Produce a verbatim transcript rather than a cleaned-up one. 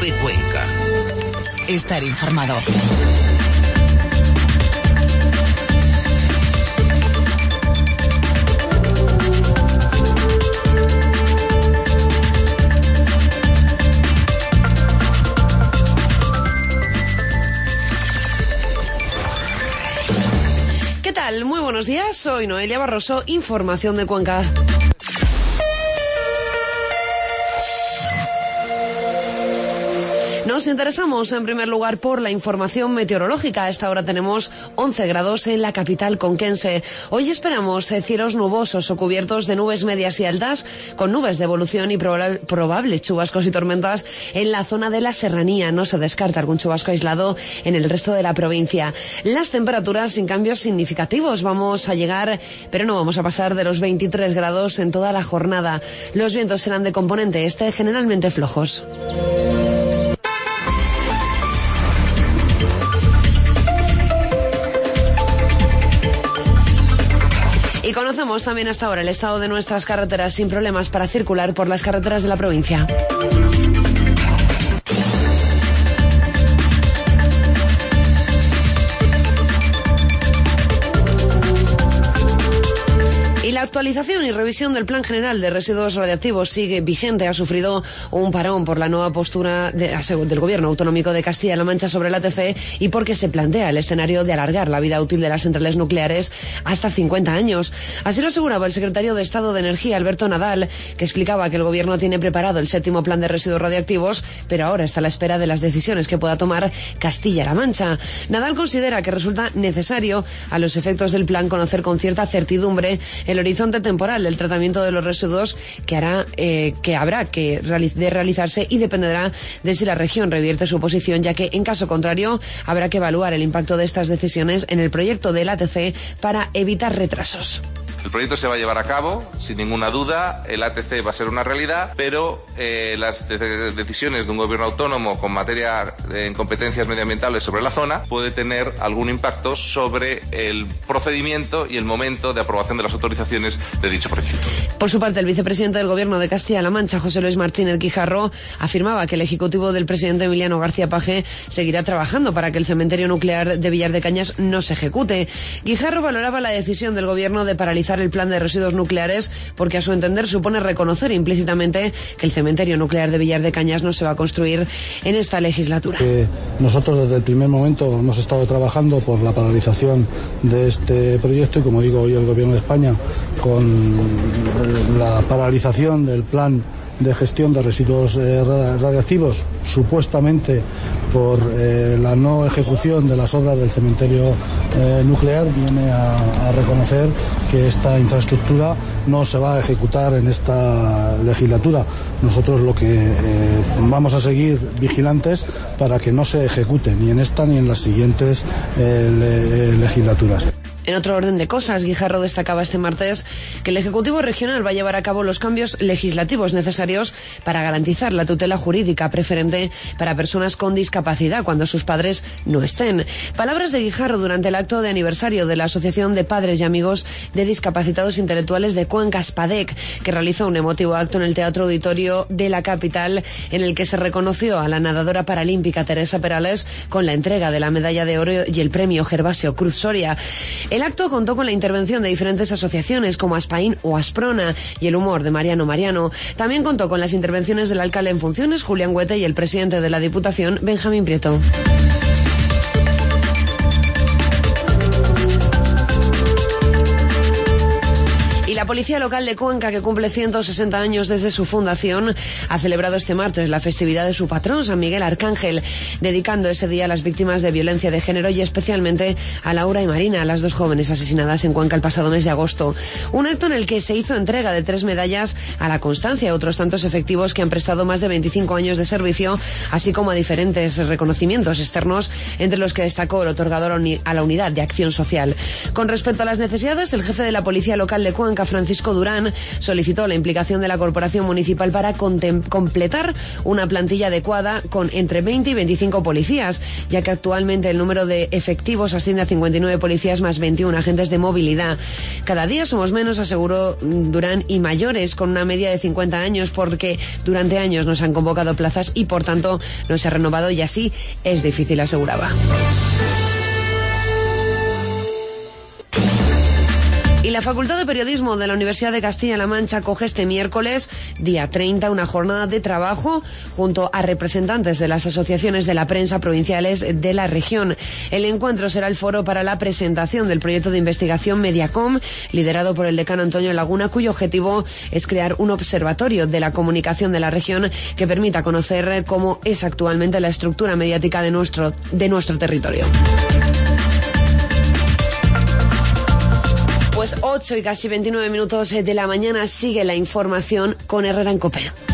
Cope Cuenca. Estar informado. ¿Qué tal? Muy buenos días, soy Noelia Barroso, información de Cuenca. Nos interesamos en primer lugar por la información meteorológica. A esta hora tenemos once grados en la capital conquense. Hoy esperamos cielos nubosos o cubiertos de nubes medias y altas, con nubes de evolución y proba- probables chubascos y tormentas en la zona de la serranía. No se descarta algún chubasco aislado en el resto de la provincia. Las temperaturas sin cambios significativos. Vamos a llegar, pero no vamos a pasar de los veintitrés grados en toda la jornada. Los vientos serán de componente este, generalmente flojos. Y conocemos también hasta ahora el estado de nuestras carreteras sin problemas para circular por las carreteras de la provincia. La actualización y revisión del Plan General de Residuos Radiactivos sigue vigente. Ha sufrido un parón por la nueva postura de, del Gobierno Autonómico de Castilla-La Mancha sobre el A T C y porque se plantea el escenario de alargar la vida útil de las centrales nucleares hasta cincuenta años. Así lo aseguraba el secretario de Estado de Energía, Alberto Nadal, que explicaba que el Gobierno tiene preparado el séptimo Plan de Residuos Radiactivos, pero ahora está a la espera de las decisiones que pueda tomar Castilla-La Mancha. Nadal considera que resulta necesario, a los efectos del plan, conocer con cierta certidumbre el horizonte temporal del tratamiento de los residuos que hará eh, que habrá que realiz- de realizarse y dependerá de si la región revierte su posición, ya que en caso contrario habrá que evaluar el impacto de estas decisiones en el proyecto del A T C para evitar retrasos. El proyecto se va a llevar a cabo, sin ninguna duda, el A T C va a ser una realidad, pero eh, las de- decisiones de un gobierno autónomo con materia eh, en competencias medioambientales sobre la zona puede tener algún impacto sobre el procedimiento y el momento de aprobación de las autorizaciones de dicho proyecto. Por su parte, el vicepresidente del Gobierno de Castilla-La Mancha, José Luis Martínez Guijarro, afirmaba que el ejecutivo del presidente Emiliano García Paje seguirá trabajando para que el cementerio nuclear de Villar de Cañas no se ejecute. Guijarro valoraba la decisión del Gobierno de paralizar el plan de residuos nucleares porque, a su entender, supone reconocer implícitamente que el cementerio nuclear de Villar de Cañas no se va a construir en esta legislatura. Eh, nosotros desde el primer momento hemos estado trabajando por la paralización de este proyecto y, como digo, hoy el Gobierno de España, con la paralización del plan de gestión de residuos eh, radiactivos, supuestamente por eh, la no ejecución de las obras del cementerio eh, nuclear, viene a, a reconocer que esta infraestructura no se va a ejecutar en esta legislatura. Nosotros lo que eh, vamos a seguir vigilantes para que no se ejecute ni en esta ni en las siguientes eh, le, legislaturas. En otro orden de cosas, Guijarro destacaba este martes que el Ejecutivo Regional va a llevar a cabo los cambios legislativos necesarios para garantizar la tutela jurídica preferente para personas con discapacidad cuando sus padres no estén. Palabras de Guijarro durante el acto de aniversario de la Asociación de Padres y Amigos de Discapacitados Intelectuales de Cuenca, ASPADEC, que realizó un emotivo acto en el Teatro Auditorio de la capital, en el que se reconoció a la nadadora paralímpica Teresa Perales con la entrega de la medalla de oro y el premio Gervasio Cruz Soria. El acto contó con la intervención de diferentes asociaciones como Aspaín o Asprona y el humor de Mariano Mariano. También contó con las intervenciones del alcalde en funciones, Julián Huete, y el presidente de la Diputación, Benjamín Prieto. La policía local de Cuenca, que cumple ciento sesenta años desde su fundación, ha celebrado este martes la festividad de su patrón, San Miguel Arcángel, dedicando ese día a las víctimas de violencia de género y especialmente a Laura y Marina, las dos jóvenes asesinadas en Cuenca el pasado mes de agosto. Un acto en el que se hizo entrega de tres medallas a la constancia y a otros tantos efectivos que han prestado más de veinticinco años de servicio, así como a diferentes reconocimientos externos, entre los que destacó el otorgador a la Unidad de Acción Social. Con respecto a las necesidades, el jefe de la policía local de Cuenca, Francisco Durán, solicitó la implicación de la corporación municipal para completar una plantilla adecuada con entre veinte y veinticinco policías, ya que actualmente el número de efectivos asciende a cincuenta y nueve policías más veintiún agentes de movilidad. Cada día somos menos, aseguró Durán, y mayores, con una media de cincuenta años, porque durante años no se han convocado plazas y por tanto no se ha renovado, y así es difícil, aseguraba. Y la Facultad de Periodismo de la Universidad de Castilla-La Mancha acoge este miércoles, día treinta, una jornada de trabajo junto a representantes de las asociaciones de la prensa provinciales de la región. El encuentro será el foro para la presentación del proyecto de investigación Mediacom, liderado por el decano Antonio Laguna, cuyo objetivo es crear un observatorio de la comunicación de la región que permita conocer cómo es actualmente la estructura mediática de nuestro, de nuestro territorio. Pues ocho y casi veintinueve minutos de la mañana, sigue la información con Herrera en COPE.